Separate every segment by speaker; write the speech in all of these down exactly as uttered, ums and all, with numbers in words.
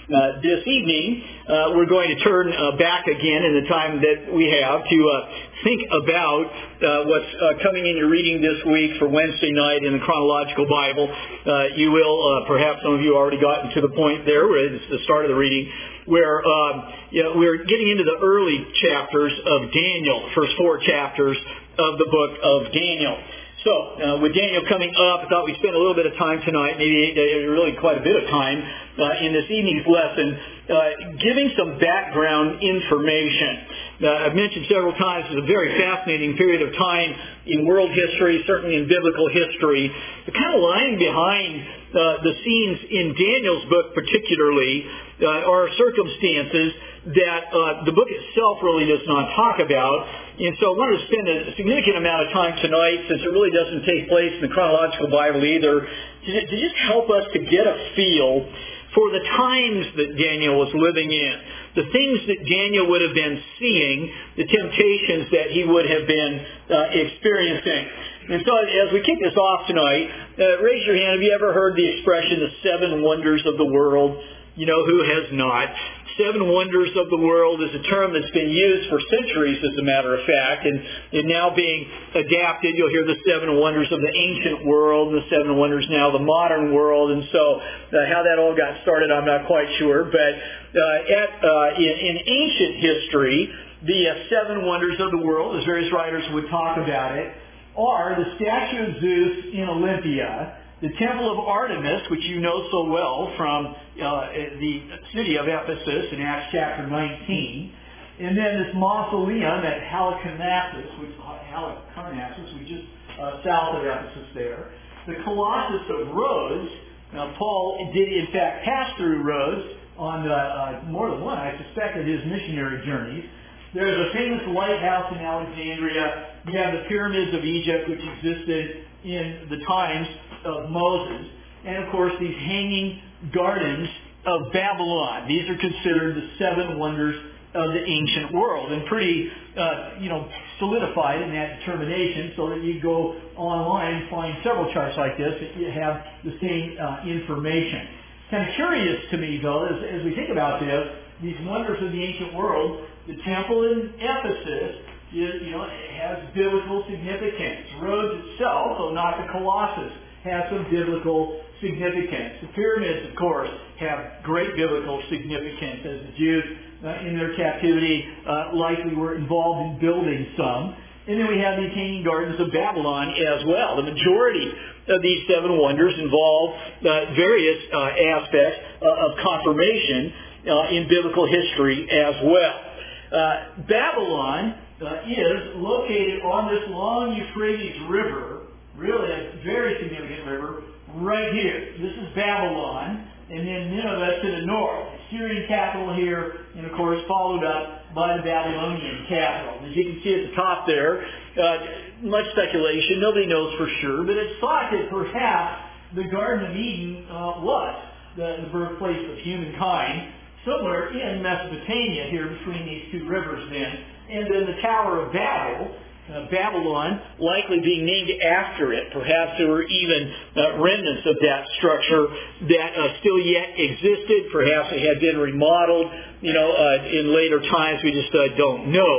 Speaker 1: Uh, this evening, uh, we're going to turn uh, back again in the time that we have to uh, think about uh, what's uh, coming in your reading this week for Wednesday night in the Chronological Bible. Uh, you will, uh, perhaps some of you already gotten to the point there, where it's the start of the reading, where um, you know, we're getting into the early chapters of Daniel, first four chapters of the book of Daniel. So, uh, with Daniel coming up, I thought we'd spend a little bit of time tonight, maybe uh, really quite a bit of time, uh, in this evening's lesson, uh, giving some background information. Uh, I've mentioned several times it's a very fascinating period of time in world history, certainly in biblical history. The kind of lying behind uh, the scenes in Daniel's book particularly uh, are circumstances that uh, the book itself really does not talk about. And so I wanted to spend a significant amount of time tonight, since it really doesn't take place in the Chronological Bible either, to, to just help us to get a feel for the times that Daniel was living in, the things that Daniel would have been seeing, the temptations that he would have been uh, experiencing. And so as we kick this off tonight, uh, raise your hand. Have you ever heard the expression, the seven wonders of the world? You know, who has not? Seven wonders of the world is a term that's been used for centuries, as a matter of fact, and, and now being adapted. You'll hear the seven wonders of the ancient world, the seven wonders now of the modern world, and so uh, how that all got started, I'm not quite sure. But uh, at, uh, in, in ancient history, the uh, seven wonders of the world, as various writers would talk about it, are the statue of Zeus in Olympia, the Temple of Artemis, which you know so well from uh, the city of Ephesus in Acts chapter nineteen, and then this mausoleum at Halicarnassus, which Halicarnassus, which is uh, south of Ephesus there, the Colossus of Rhodes. Now, Paul did in fact pass through Rhodes on uh, uh, more than one, I suspect, of his missionary journeys. There's a famous lighthouse in Alexandria. You have the pyramids of Egypt, which existed in the times of Moses, and of course these hanging gardens of Babylon. These are considered the seven wonders of the ancient world, and pretty, uh, you know, solidified in that determination, so that you go online and find several charts like this that you have the same uh, information. Kind of curious to me, though, as, as we think about this, these wonders of the ancient world, the temple in Ephesus, is, you know, has biblical significance. Rhodes itself, though not the Colossus, has some biblical significance. The pyramids, of course, have great biblical significance, as the Jews uh, in their captivity uh, likely were involved in building some. And then we have the hanging gardens of Babylon as well. The majority of these seven wonders involve uh, various uh, aspects uh, of confirmation uh, in biblical history as well. Uh, Babylon uh, is located on this long Euphrates River, really a very significant river, right here. This is Babylon, and then Nineveh to the north. Syrian capital here, and of course followed up by the Babylonian capital. As you can see at the top there, uh, much speculation, nobody knows for sure, but it's thought that perhaps the Garden of Eden uh, was the, the birthplace of humankind, somewhere in Mesopotamia here between these two rivers then. And then the Tower of Babel, Uh, Babylon, likely being named after it. Perhaps there were even uh, remnants of that structure that uh, still yet existed. Perhaps it had been remodeled, you know, uh, in later times. We just uh, don't know.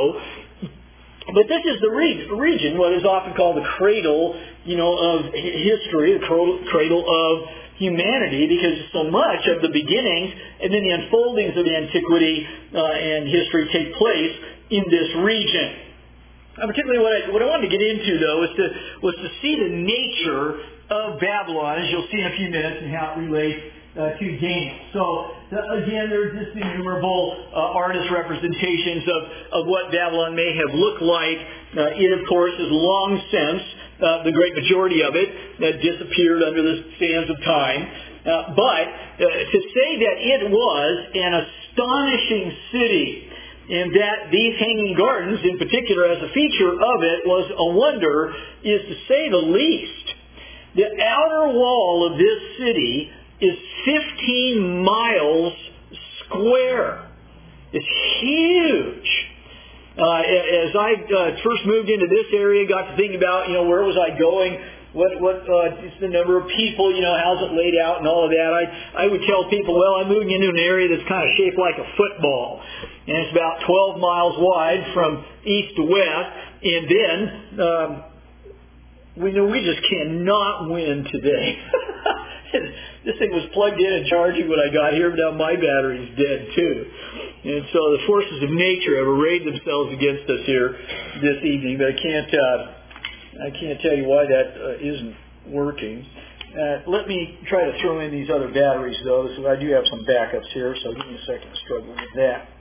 Speaker 1: But this is the re- region, what is often called the cradle, you know, of history, the cradle of humanity, because so much of the beginnings and then the unfoldings of the antiquity uh, and history take place in this region. Uh, particularly what I, what I wanted to get into, though, was to, was to see the nature of Babylon, as you'll see in a few minutes, and how it relates uh, to Daniel. So, uh, again, there are just innumerable uh, artist representations of, of what Babylon may have looked like. Uh, it, of course, is long since, uh, the great majority of it, uh, disappeared under the sands of time. Uh, but uh, to say that it was an astonishing city, and that these hanging gardens, in particular, as a feature of it, was a wonder, is to say the least. The outer wall of this city is fifteen miles square. It's huge. Uh, as I uh, first moved into this area, got to think about, you know, where was I going what what uh, is the number of people, you know, how's it laid out and all of that. I, I would tell people, well, I'm moving into an area that's kind of shaped like a football. And it's about twelve miles wide from east to west. And then, um, we know we just cannot win today. This thing was plugged in and charging when I got here, but now my battery's dead too. And so the forces of nature have arrayed themselves against us here this evening. But I can't, uh, I can't tell you why that uh, isn't working. Uh, let me try to throw in these other batteries, though. So I do have some backups here, so give me a second to struggle with that.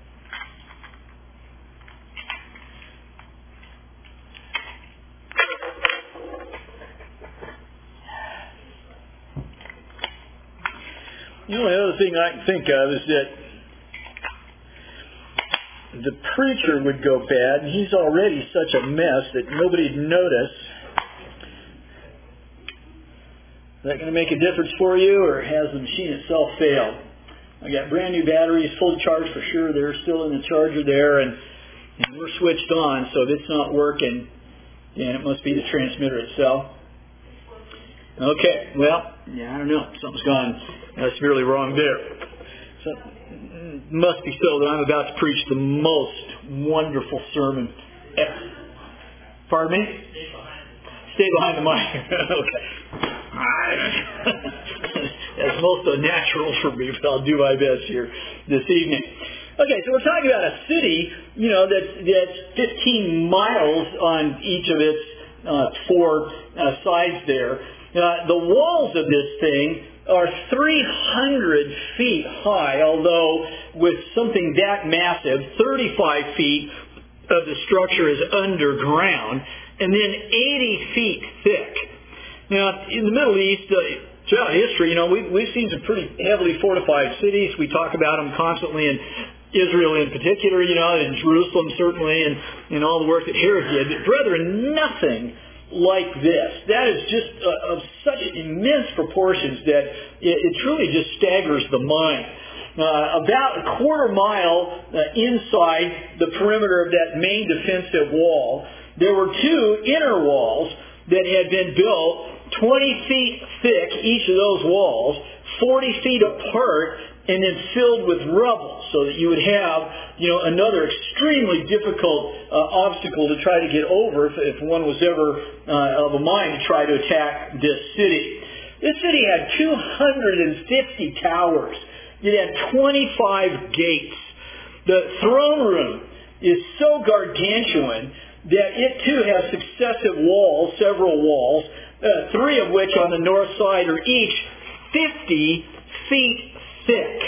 Speaker 1: The only other thing I can think of is that the preacher would go bad, and he's already such a mess that nobody'd notice. Is that going to make a difference for you, or has the machine itself failed? I got brand new batteries, full charge for sure. They're still in the charger there, and, and we're switched on. So if it's not working, then it must be the transmitter itself. Okay, well, yeah, I don't know. Something's gone uh, severely wrong there. So it must be so that I'm about to preach the most wonderful sermon ever. Pardon me? Stay behind the mic. Okay. That's most unnatural for me, but I'll do my best here this evening. Okay, so we're talking about a city, you know, that's, that's fifteen miles on each of its uh, four uh, sides there. Uh, the walls of this thing are three hundred feet high, although with something that massive, thirty-five feet of the structure is underground, and then eighty feet thick. Now, in the Middle East, uh, throughout history, you know, we've, we've seen some pretty heavily fortified cities. We talk about them constantly in Israel in particular, you know, in Jerusalem certainly, and, and all the work that Herod did. But brethren, nothing like this. That is just uh, of such immense proportions that it, it truly just staggers the mind. Uh, about a quarter mile uh, inside the perimeter of that main defensive wall, there were two inner walls that had been built twenty feet thick, each of those walls, forty feet apart, and then filled with rubble, so that you would have, you know, another extremely difficult uh, obstacle to try to get over if, if one was ever uh, of a mind to try to attack this city. This city had two hundred fifty towers. It had twenty-five gates. The throne room is so gargantuan that it too has successive walls, several walls, uh, three of which on the north side are each fifty feet thick.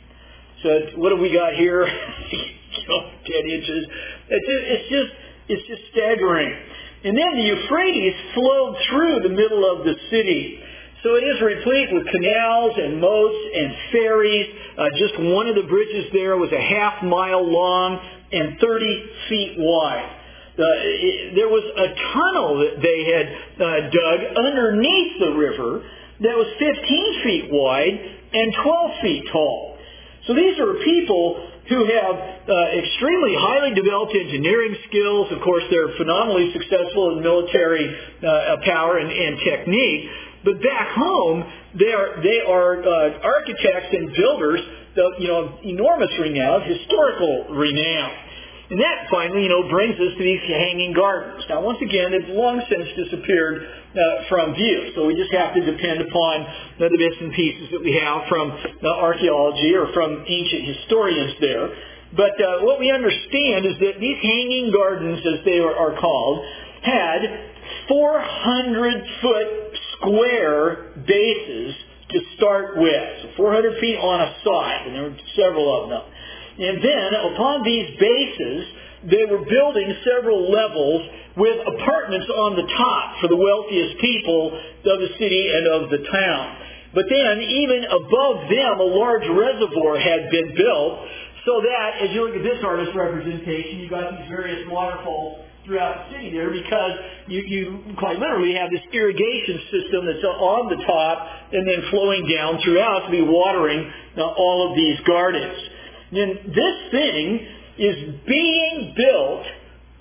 Speaker 1: So what have we got here? You know, ten inches. It's just, it's just, it's just staggering. And then the Euphrates flowed through the middle of the city. So it is replete with canals and moats and ferries. Uh, just one of the bridges there was a half mile long and thirty feet wide. Uh, it, there was a tunnel that they had uh, dug underneath the river that was fifteen feet wide and twelve feet tall. So these are people who have uh, extremely highly developed engineering skills. Of course, they're phenomenally successful in military uh, power and, and technique. But back home, they are they are uh, architects and builders, of, you know, enormous renown, historical renown. And that finally, you know, brings us to these hanging gardens. Now, once again, they've long since disappeared uh, from view. So we just have to depend upon uh, the bits and pieces that we have from uh, archaeology or from ancient historians there. But uh, what we understand is that these hanging gardens, as they are, are called, had four hundred foot square bases to start with. So four hundred feet on a side, and there were several of them. And then, upon these bases, they were building several levels with apartments on the top for the wealthiest people of the city and of the town. But then, even above them, a large reservoir had been built so that, as you look at this artist representation, you've got these various waterfalls throughout the city there, because you, you quite literally have this irrigation system that's on the top and then flowing down throughout to be watering uh, all of these gardens. And this thing is being built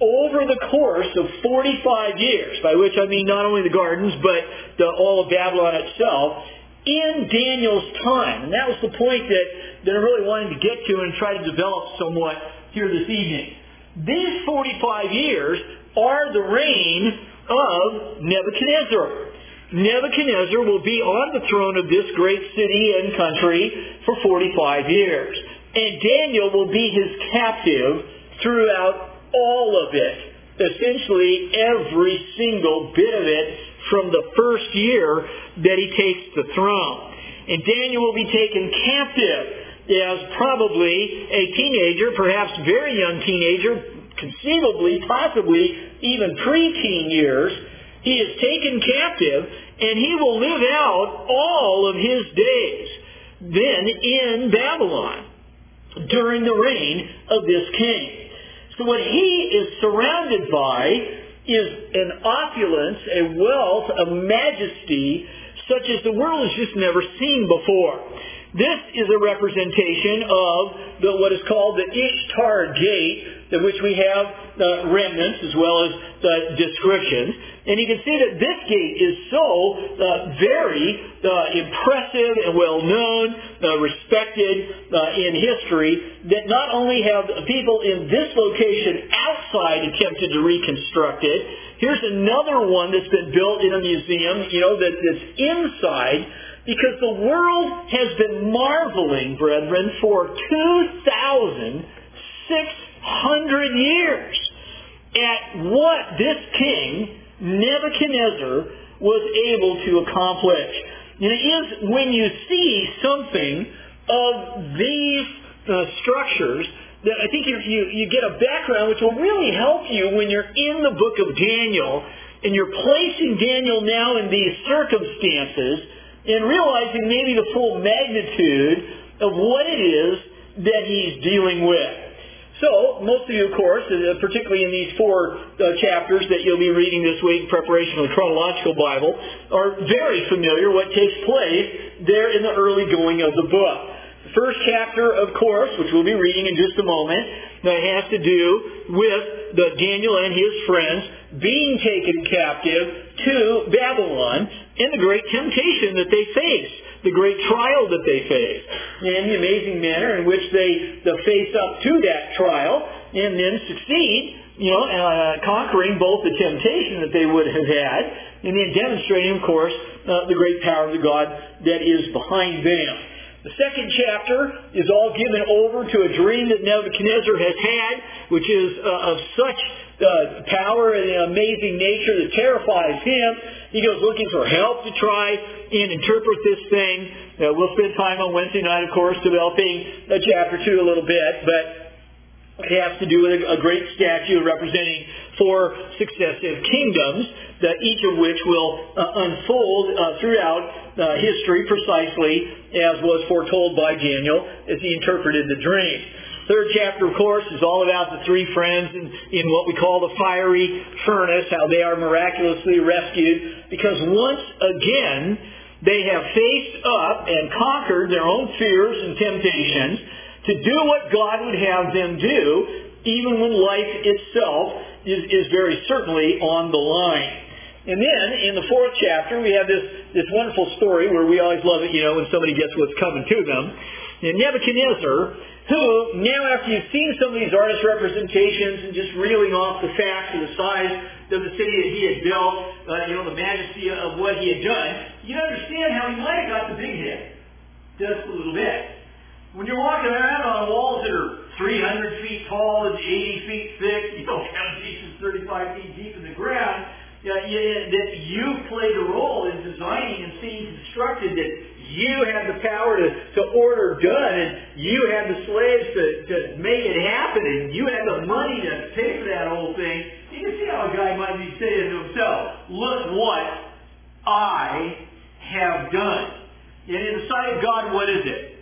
Speaker 1: over the course of forty-five years, by which I mean not only the gardens, but the, all of Babylon itself, in Daniel's time. And that was the point that, that I'm really wanting to get to and try to develop somewhat here this evening. These forty-five years are the reign of Nebuchadnezzar. Nebuchadnezzar will be on the throne of this great city and country for forty-five years. And Daniel will be his captive throughout all of it. Essentially every single bit of it from the first year that he takes the throne. And Daniel will be taken captive as probably a teenager, perhaps very young teenager, conceivably, possibly even preteen years. He is taken captive and he will live out all of his days then in Babylon during the reign of this king. So what he is surrounded by is an opulence, a wealth, a majesty, such as the world has just never seen before. This is a representation of the, what is called the Ishtar Gate, of which we have uh, remnants as well as uh, descriptions. And you can see that this gate is so uh, very uh, impressive and well-known, uh, respected uh, in history, that not only have people in this location outside attempted to reconstruct it, here's another one that's been built in a museum, you know, that, that's inside, because the world has been marveling, brethren, for two thousand six hundred years at what this king, Nebuchadnezzar, was able to accomplish. And it is when you see something of these uh, structures that I think you, you, you get a background which will really help you when you're in the book of Daniel and you're placing Daniel now in these circumstances and realizing maybe the full magnitude of what it is that he's dealing with. So, most of you, of course, particularly in these four uh, chapters that you'll be reading this week in preparation of the chronological Bible, are very familiar what takes place there in the early going of the book. The first chapter, of course, which we'll be reading in just a moment, that has to do with the Daniel and his friends being taken captive to Babylon and the great temptation that they face, the great trial that they face, and the amazing manner in which they, they face up to that trial and then succeed, you know, uh, conquering both the temptation that they would have had and then demonstrating, of course, uh, the great power of the God that is behind them. The second chapter is all given over to a dream that Nebuchadnezzar has had, which is uh, of such uh, power and amazing nature that terrifies him. He goes looking for help to try and interpret this thing. Uh, we'll spend time on Wednesday night, of course, developing uh, chapter two a little bit, but it has to do with a, a great statue representing four successive kingdoms, that each of which will uh, unfold uh, throughout uh, history precisely as was foretold by Daniel as he interpreted the dream. Third chapter, of course, is all about the three friends in, in what we call the fiery furnace, how they are miraculously rescued, because once again they have faced up and conquered their own fears and temptations to do what God would have them do, even when life itself is, is very certainly on the line. And then, in the fourth chapter, we have this, this wonderful story where we always love it, you know, when somebody gets what's coming to them. And Nebuchadnezzar, who, now after you've seen some of these artist representations and just reeling off the facts of the size of the city that he had built, uh, you know, the majesty of what he had done, you understand how he might have got the big hit. Just a little bit. When you're walking around on walls that are three hundred feet tall and eighty feet thick, you know, foundations thirty-five feet deep in the ground, Yeah, yeah, that you played a role in designing and seeing constructed, that you had the power to, to order done, and you had the slaves to, to make it happen, and you had the money to pay for that whole thing. You can see how a guy might be saying to himself, look what I have done. And in the sight of God, what is it?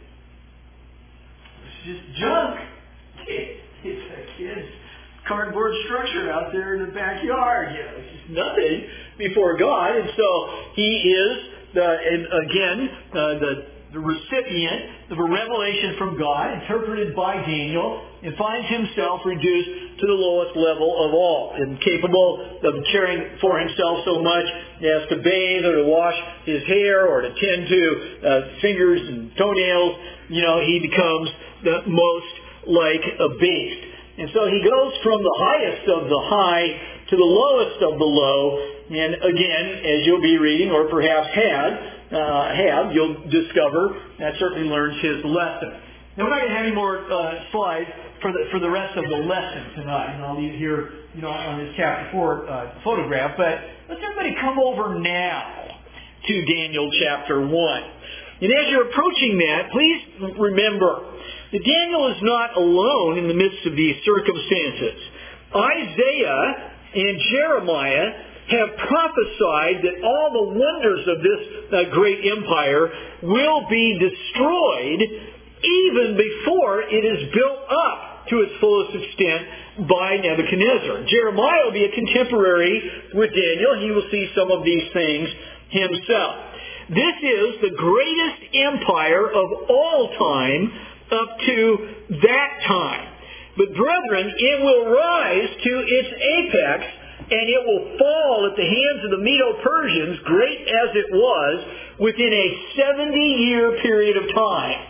Speaker 1: It's just junk. It's a kid's cardboard structure out there in the backyard. You know, it's just nothing before God. And so he is, the, and again, uh, the the recipient of a revelation from God, interpreted by Daniel, and finds himself reduced to the lowest level of all, incapable of caring for himself so much as to bathe or to wash his hair or to tend to uh, fingers and toenails. You know, he becomes the most like a beast. And so he goes from the highest of the high to the lowest of the low. And again, as you'll be reading, or perhaps had, uh, have, you'll discover that certainly learns his lesson. Now, we're not going to have any more uh, slides for the for the rest of the lesson tonight, and I'll leave here, you know, on this chapter four uh, photograph. But let's everybody come over now to Daniel chapter one. And as you're approaching that, please remember that Daniel is not alone in the midst of these circumstances. Isaiah and Jeremiah have prophesied that all the wonders of this uh, great empire will be destroyed even before it is built up to its fullest extent by Nebuchadnezzar. Jeremiah will be a contemporary with Daniel. He will see some of these things himself. This is the greatest empire of all time up to that time. But brethren, it will rise to its apex, and it will fall at the hands of the Medo-Persians, great as it was, within a seventy-year period of time.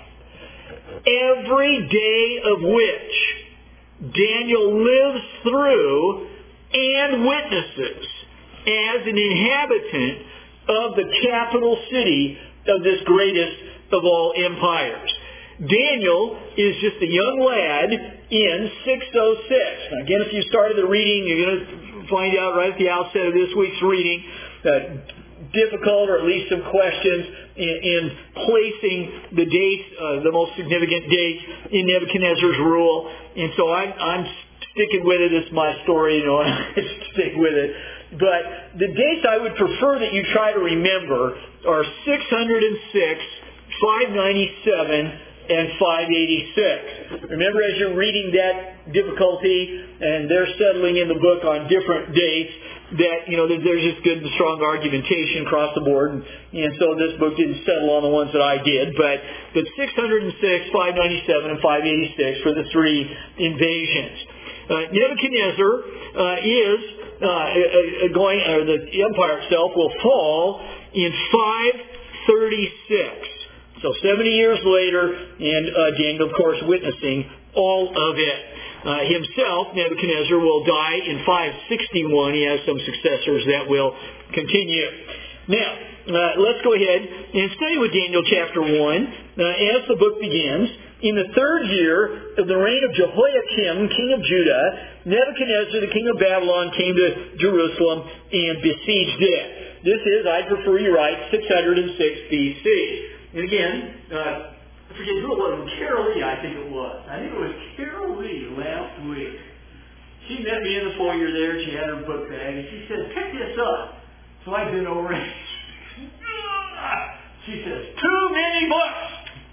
Speaker 1: Every day of which Daniel lives through and witnesses as an inhabitant of the capital city of this greatest of all empires. Daniel is just a young lad in six oh six. Now, again, if you started the reading, you're going to find out right at the outset of this week's reading that difficult, or at least some questions in, in placing the dates, uh, the most significant dates in Nebuchadnezzar's rule. And so I'm, I'm sticking with it. It's my story, you know, and I stick with it. But the dates I would prefer that you try to remember are six hundred six, five ninety-seven, and five eighty-six. Remember, as you're reading that difficulty, and they're settling in the book on different dates, that, you know, there's just good and strong argumentation across the board. And, and so this book didn't settle on the ones that I did. But, but six hundred six, five ninety-seven, and five eighty-six for the three invasions. Uh, Nebuchadnezzar uh, is uh, going, or the empire itself will fall in five thirty-six. So seventy years later, and uh, Daniel, of course, witnessing all of it. Uh, himself, Nebuchadnezzar, will die in five sixty-one. He has some successors that will continue. Now, uh, let's go ahead and study with Daniel chapter one. Uh, as the book begins, in the third year of the reign of Jehoiakim, king of Judah, Nebuchadnezzar, the king of Babylon, came to Jerusalem and besieged it. This is, I prefer you write, six hundred six B C. And again, uh, I forget who it was. Carol Lee, I think it was. I think it was Carol Lee last week. She met me in the foyer there. She had her book bag, and she said, "Pick this up." So I bent over and she says, "Too many books."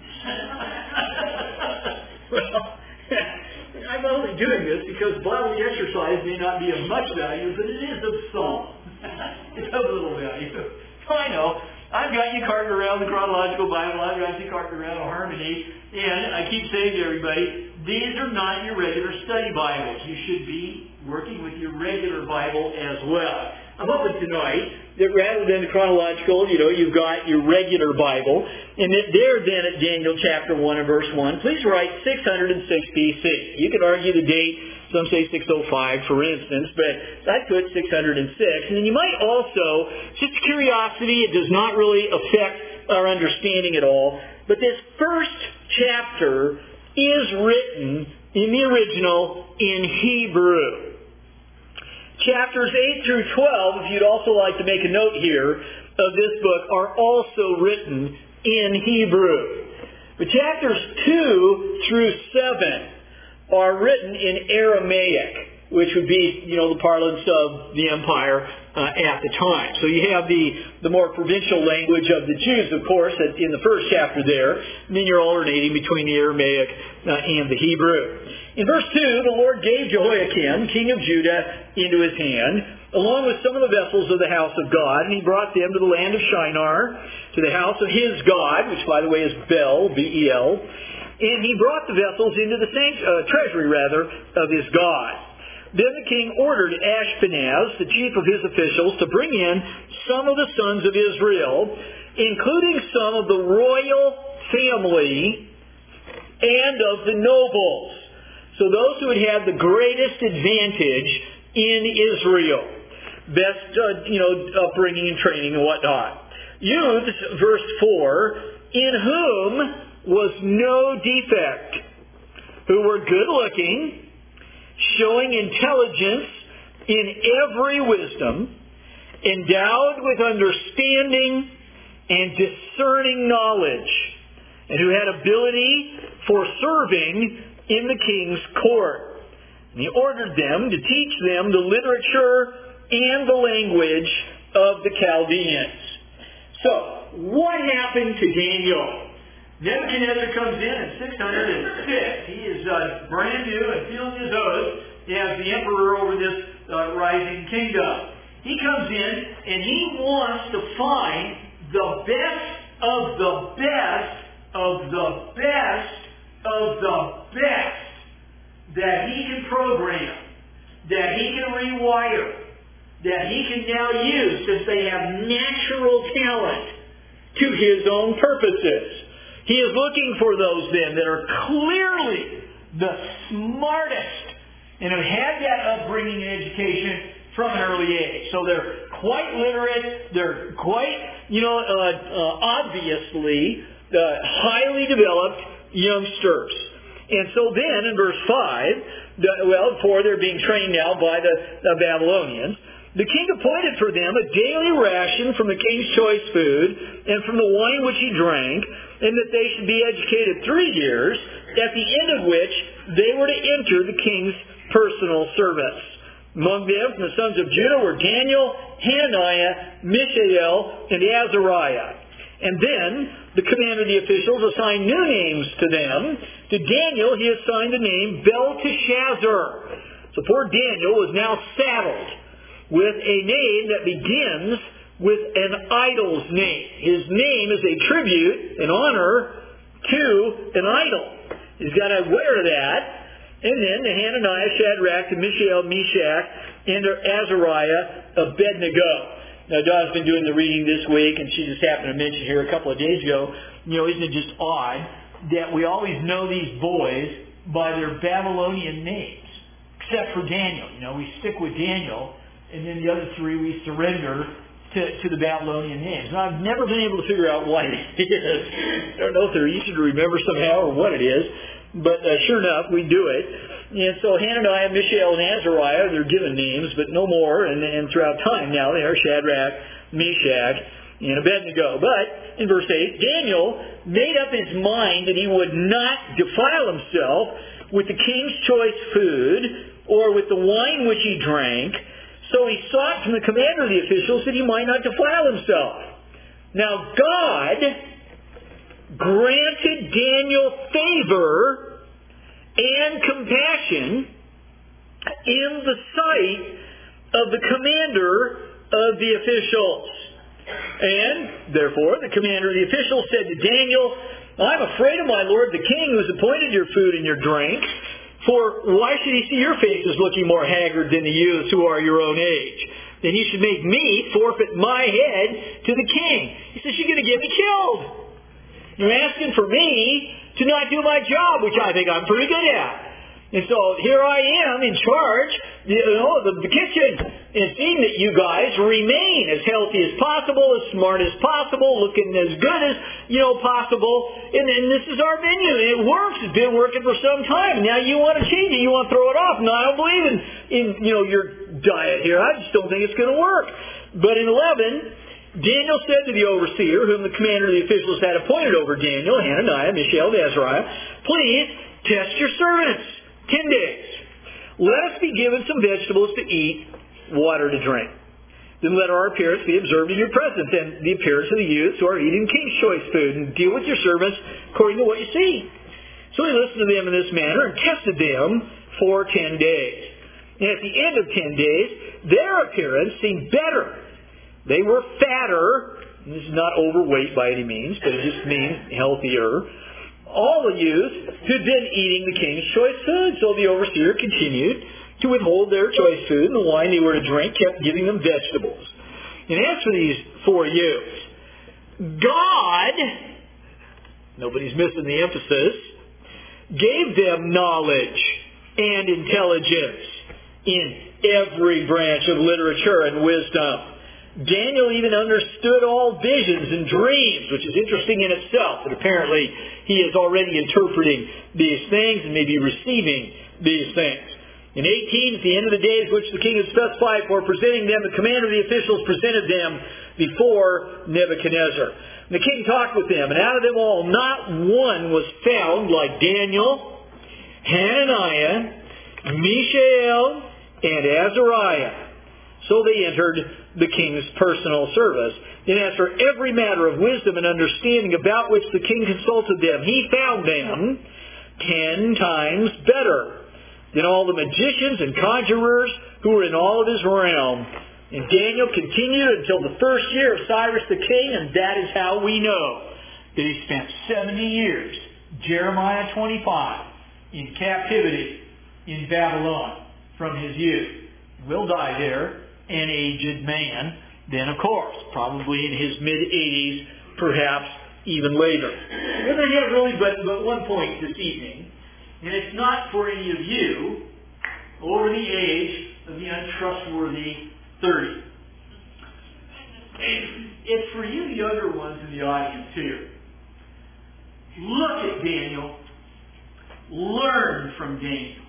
Speaker 1: Well, I'm only doing this because bodily exercise may not be of much value, but it is of some. It's of little value. So I know. I've got you carting around the Chronological Bible. I've got you carting around a Harmony. And I keep saying to everybody, these are not your regular study Bibles. You should be working with your regular Bible as well. I'm hoping tonight that rather than the Chronological, you know, you've got your regular Bible. And that there then at Daniel chapter one and verse one, please write six hundred six B C. You can argue the date. Some say six oh five, for instance, but I put six hundred six. And then you might also, just curiosity, it does not really affect our understanding at all, but this first chapter is written in the original in Hebrew. Chapters eight through twelve, if you'd also like to make a note here, of this book are also written in Hebrew. But chapters two through seven are written in Aramaic, which would be, you know, the parlance of the empire uh, at the time. So you have the, the more provincial language of the Jews, of course, in the first chapter there, and then you're alternating between the Aramaic uh, and the Hebrew. In verse two, the Lord gave Jehoiakim, king of Judah, into his hand, along with some of the vessels of the house of God, and he brought them to the land of Shinar, to the house of his God, which by the way is Bel, B E L, and he brought the vessels into the sanct- uh, treasury, rather, of his God. Then the king ordered Ashpenaz, the chief of his officials, to bring in some of the sons of Israel, including some of the royal family and of the nobles. So those who had had the greatest advantage in Israel. Best, uh, you know, upbringing and training and whatnot. Youths, verse four, in whom was no defect, who were good looking, showing intelligence in every wisdom, endowed with understanding and discerning knowledge, and who had ability for serving in the king's court. And he ordered them to teach them the literature and the language of the Chaldeans. So, what happened to Daniel? Nebuchadnezzar comes in at six hundred six. He is uh, brand new and feeling his oath as the emperor over this uh, rising kingdom. He comes in and he wants to find the best of the best of the best of the best that he can program, that he can rewire, that he can now use, since they have natural talent, to his own purposes. He is looking for those then that are clearly the smartest and have had that upbringing and education from an early age. So they're quite literate, they're quite, you know, uh, uh, obviously uh, highly developed youngsters. And so then in verse five, the, well, for they're being trained now by the, the Babylonians, the king appointed for them a daily ration from the king's choice food and from the wine which he drank, and that they should be educated three years, at the end of which they were to enter the king's personal service. Among them, from the sons of Judah, were Daniel, Hananiah, Mishael, and Azariah. And then the commander of the officials assigned new names to them. To Daniel he assigned the name Belteshazzar. So poor Daniel was now saddled with a name that begins with an idol's name. His name is a tribute, an honor to an idol. He's got to wear that. And then the Hananiah, Shadrach, and Mishael, Meshach, and Azariah, Abednego. Now, Donna's been doing the reading this week, and she just happened to mention here a couple of days ago, you know, isn't it just odd that we always know these boys by their Babylonian names, except for Daniel. You know, we stick with Daniel, and then the other three we surrender to, to the Babylonian names. And I've never been able to figure out why it is. I don't know if they're easy to remember somehow or what it is, but uh, sure enough, we do it. And so Hananiah, Mishael, and Azariah, they're given names, but no more, and, and throughout time now they are Shadrach, Meshach, and Abednego. But in verse eight, Daniel made up his mind that he would not defile himself with the king's choice food or with the wine which he drank. So he sought from the commander of the officials that he might not defile himself. Now God granted Daniel favor and compassion in the sight of the commander of the officials. And, therefore, the commander of the officials said to Daniel, I'm afraid of my lord the king, who has appointed your food and your drink, for why should he see your faces looking more haggard than the youths who are your own age? Then you should make me forfeit my head to the king. He says, you're going to get me killed. You're asking for me to not do my job, which I think I'm pretty good at. And so here I am in charge, you know, of the kitchen, and seeing that you guys remain as healthy as possible, as smart as possible, looking as good as, you know, possible. And then this is our menu. It works. It's been working for some time. Now you want to change it. You want to throw it off. No, I don't believe in, in you know, your diet here. I just don't think it's going to work. But in eleven, Daniel said to the overseer, whom the commander of the officials had appointed over Daniel, Hananiah, Mishael, and Azariah, please test your servants ten days. Let us be given some vegetables to eat, water to drink. Then let our appearance be observed in your presence, and the appearance of the youths who are eating king's choice food, and deal with your servants according to what you see. So he listened to them in this manner and tested them for ten days. And at the end of ten days, their appearance seemed better. They were fatter. This is not overweight by any means, but it just means healthier. All the youth who'd been eating the king's choice food. So the overseer continued to withhold their choice food, and the wine they were to drink kept giving them vegetables. And as for these four youths, God, nobody's missing the emphasis, gave them knowledge and intelligence in every branch of literature and wisdom. Daniel even understood all visions and dreams, which is interesting in itself, that apparently he is already interpreting these things and maybe receiving these things. In eighteen, at the end of the days which the king had specified for presenting them, the commander of the officials presented them before Nebuchadnezzar. And the king talked with them, and out of them all not one was found like Daniel, Hananiah, Mishael, and Azariah. So they entered the king's personal service. And as for every matter of wisdom and understanding about which the king consulted them, he found them ten times better than all the magicians and conjurers who were in all of his realm. And Daniel continued until the first year of Cyrus the king, and that is how we know that he spent seventy years, Jeremiah twenty-five, in captivity in Babylon from his youth. Will die there, an aged man, then of course, probably in his mid-eighties, perhaps even later. We're going to have really but, but one point this evening, and it's not for any of you over the age of the untrustworthy thirty. It's for you younger ones in the audience here. Look at Daniel. Learn from Daniel.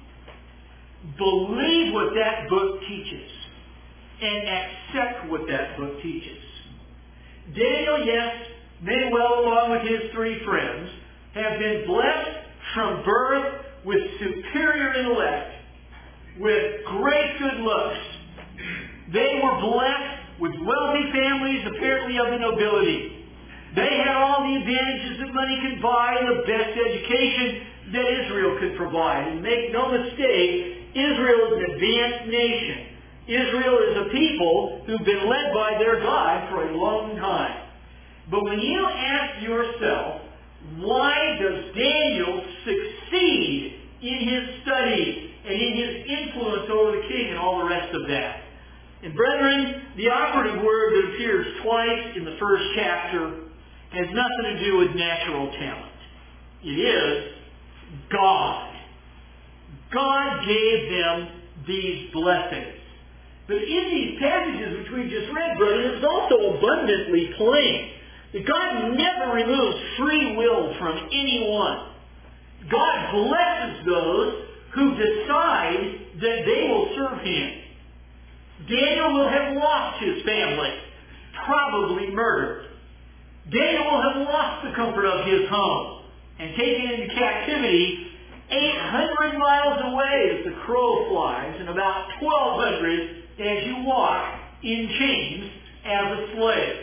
Speaker 1: Believe what that book teaches. And accept what that book teaches. Daniel, yes, may well, along with his three friends, have been blessed from birth with superior intellect, with great good looks. They were blessed with wealthy families, apparently of the nobility. They had all the advantages that money can buy and the best education that Israel could provide. And make no mistake, Israel is an advanced nation. Israel is a people who've been led by their God for a long time. But when you ask yourself, why does Daniel succeed in his studies and in his influence over the king and all the rest of that? And brethren, the operative word that appears twice in the first chapter has nothing to do with natural talent. It is God. God gave them these blessings. But in these passages which we just read, brethren, it's also abundantly plain that God never removes free will from anyone. God blesses those who decide that they will serve Him. Daniel will have lost his family, probably murdered. Daniel will have lost the comfort of his home and taken into captivity eight hundred miles away as the crow flies and about twelve hundred as you walk in chains as a slave.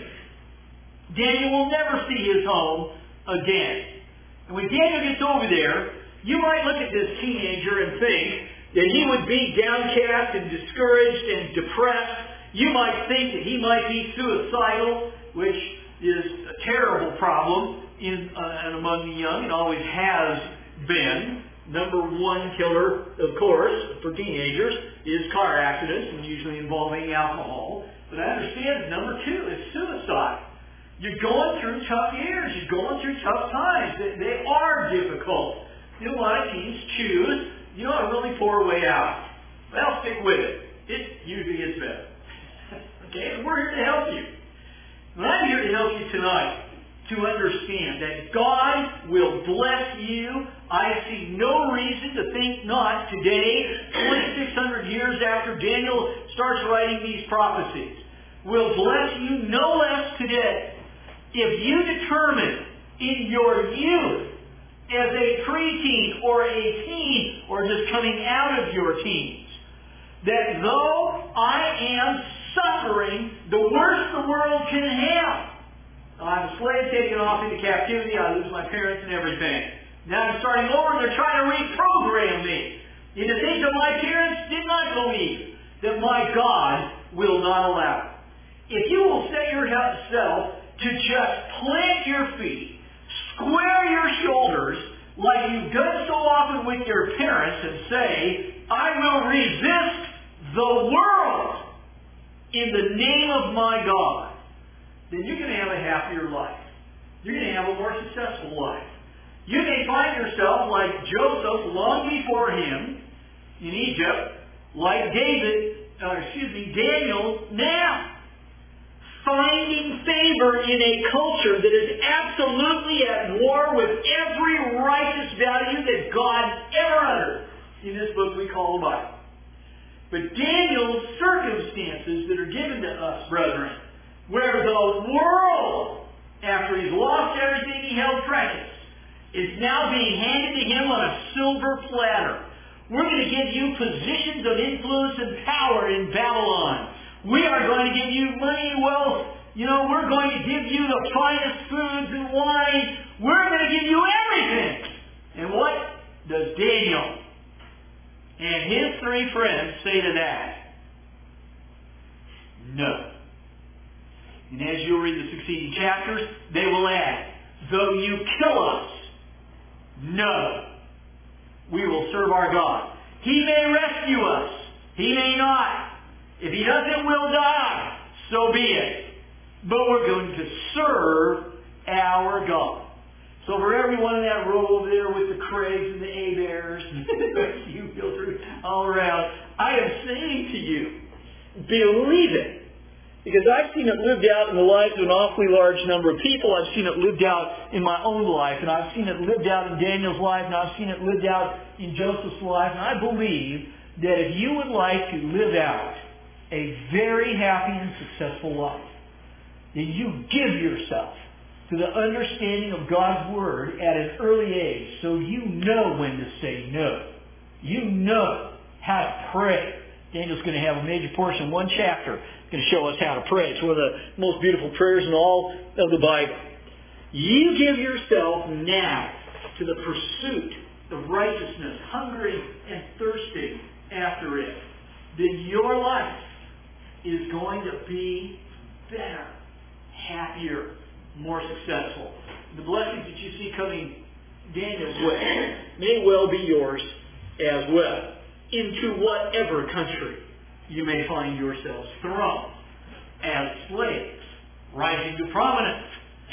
Speaker 1: Daniel will never see his home again. And when Daniel gets over there, you might look at this teenager and think that he would be downcast and discouraged and depressed. You might think that he might be suicidal, which is a terrible problem in uh, and among the young and always has been. Number one killer, of course, for teenagers is car accidents, and usually involving alcohol. But I understand that number two is suicide. You're going through tough years. You're going through tough times. They, they are difficult. You know, a lot of teens choose, you know, a really poor way out. Well, stick with it. It usually is better. Okay? And we're here to help you. And I'm here to help you tonight to understand that God will bless you. I see no reason to think not today, twenty-six hundred years after Daniel starts writing these prophecies. Will bless you no less today. If you determine in your youth, as a preteen or a teen, or just coming out of your teens, that though I am suffering the worst the world can have, I'm a slave taken off into captivity, I lose my parents and everything. Now I'm starting over and they're trying to reprogram me into things that my parents did not believe. that my God will not allow. If you will set yourself to just plant your feet, square your shoulders, like you've done so often with your parents, and say, I will resist the world in the name of my God, then you're going to have a happier life. You're going to have a more successful life. You may find yourself like Joseph long before him in Egypt, like David, uh, excuse me, Daniel now, finding favor in a culture that is absolutely at war with every righteous value that God ever uttered in this book we call the Bible. But Daniel's circumstances that are given to us, brethren, where the world, after he's lost everything he held precious, is now being handed to him on a silver platter. We're going to give you positions of influence and power in Babylon. We are going to give you money, wealth. You know, we're going to give you the finest foods and wine. We're going to give you everything. And what does Daniel and his three friends say to that? No. And as you'll read the succeeding chapters, they will add, though you kill us, no, we will serve our God. He may rescue us. He may not. If he doesn't, we'll die. So be it. But we're going to serve our God. So for everyone in that row over there with the Craigs and the Abears, you feel through all around, I am saying to you, believe it. Because I've seen it lived out in the lives of an awfully large number of people. I've seen it lived out in my own life. And I've seen it lived out in Daniel's life. And I've seen it lived out in Joseph's life. And I believe that if you would like to live out a very happy and successful life, then you give yourself to the understanding of God's Word at an early age, so you know when to say no. You know how to pray. Daniel's going to have a major portion, one chapter, going to show us how to pray. It's one of the most beautiful prayers in all of the Bible. You give yourself now to the pursuit of righteousness, hungering and thirsting after it, then your life is going to be better, happier, more successful. The blessings that you see coming Daniel's way may well be yours as well, into whatever country you may find yourselves thrown as slaves, rising to prominence,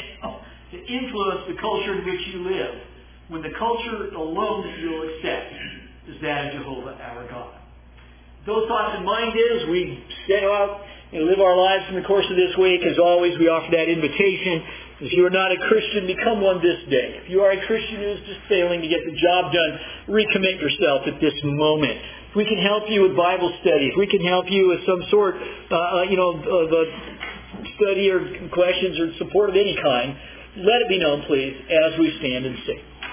Speaker 1: to influence the culture in which you live, when the culture alone that you'll accept is that of Jehovah our God. Those thoughts in mind is we set out and live our lives in the course of this week. As always, we offer that invitation. If you are not a Christian, become one this day. If you are a Christian who is just failing to get the job done, recommit yourself at this moment. If we can help you with Bible study, if we can help you with some sort, uh, you know, of a study or questions or support of any kind, let it be known, please, as we stand and sing.